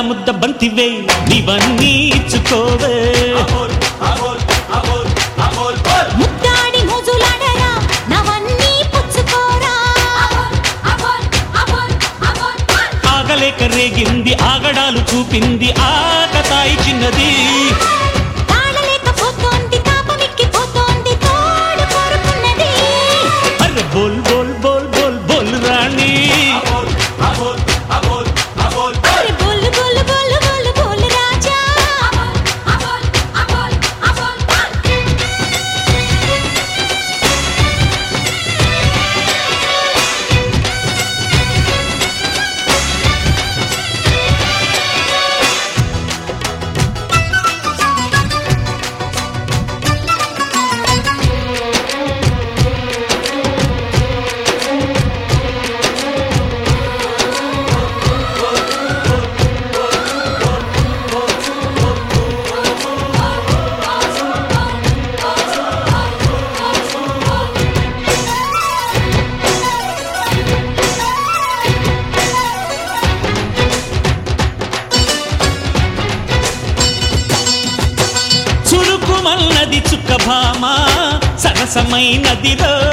ముద్ద బంతివే నీవన్నీ ఇచ్చుకోవే ముద్దాడి మోజులాడరా నవన్నీ పుచ్చుకోరా ఆగలేక రేగింది ఆగడాలు చూపింది ఆకతాయి చిన్నది తాళలేకపోతోంది తాపమిక్కిపోతోంది తోడు కోరుకున్నది అరే బోల్ బోల్ బోల్ బోల్ బోల్ రాణి అరే బోలు బోలు బోలు బోలు బోలు రాజా చురుకుమన్నది చుక్కభామ సరసమైనదిరో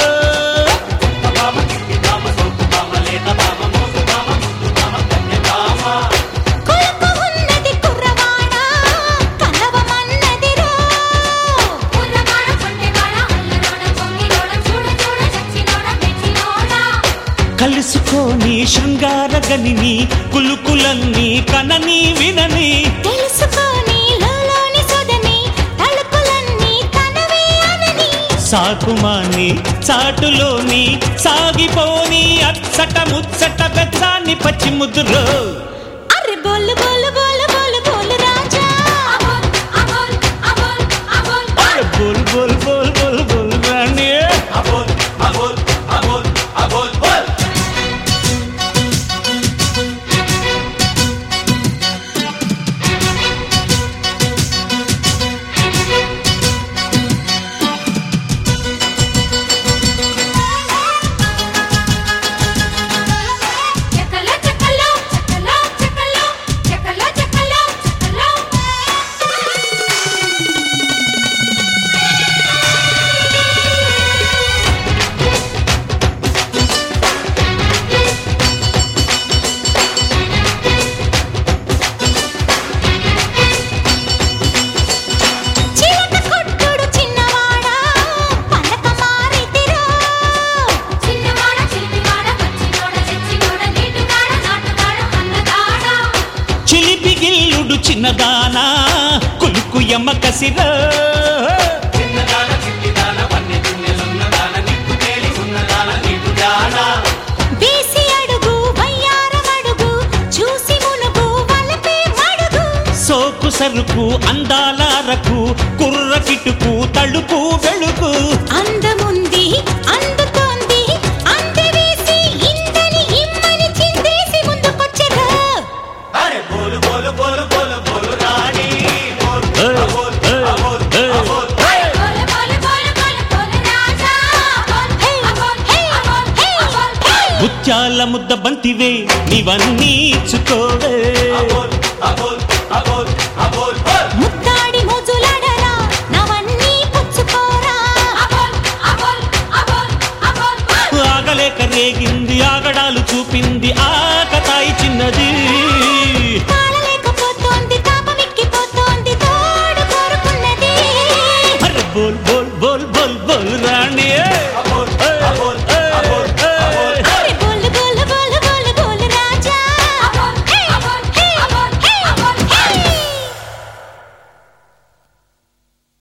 కొలకు ఉన్నది కుర్రవాడ కలవమన్నదిరో కుర్రవాడ కొంటెవాడ అల్లరోడ పొంగిరోడ చూడ చూడ చచ్చినోడ మెచ్చినోడ కలుసుకొని శృంగార గనిని కులుకులన్నీ కనని వినని తెలుసుకొని లోలోని సొదని తలుపులన్నీ తనవే అనని సాకుమాని చాటులోని సాగిపోని అచ్చట ముచ్చట బెచ్చాన్ని పచ్చి ముద్దురో అరే బోలు బోలు బోలు బోలు బోలు రాజా అరే బోల్ బోల్ బోల్ బోల్ బోల్ రాణి చెక్కలో చెక్కలో చెక్కలో చెక్కలో చెక్కలో చెక్కలో చెక్కలో చిలక కొట్టుడు చిన్నవాడా పలక మారితిరో చిన్నవాడ చిలిపివాడ వచ్చినోడ చచ్చినోడ నీటుగాడ నాటుగాడ అన్నగాడ చిలిపి గిల్లుడు చిన్నదానా కులుకు ఎమ్మ కసిరో వేసి అడుగు వయ్యారం అడుగు చూసి మునుగు వలపే మడుగు సోకు సరుకు అందాలారకు కుర్ర కిటుకు తలుపు వెలుగు అందముంది అందుతోంది అందవేసి ఇందని ఇమ్మని చిందేసి ముందుకొచ్చగా ముత్యాల ముద్ద బంతివే నీవన్నీ ఇచ్చుకోవే ముద్దాడి మోజులాడరా నవన్నీ పుచ్చుకోరా ఆగలేక రేగింది ఆగడాలు చూపింది ఆకతాయి చిన్నది తాళలేకపోతోంది తాపమిక్కిపోతోంది తోడు కోరుకున్నది అరే బోల్ బోల్ బోల్ బోల్ బోల్ రాణి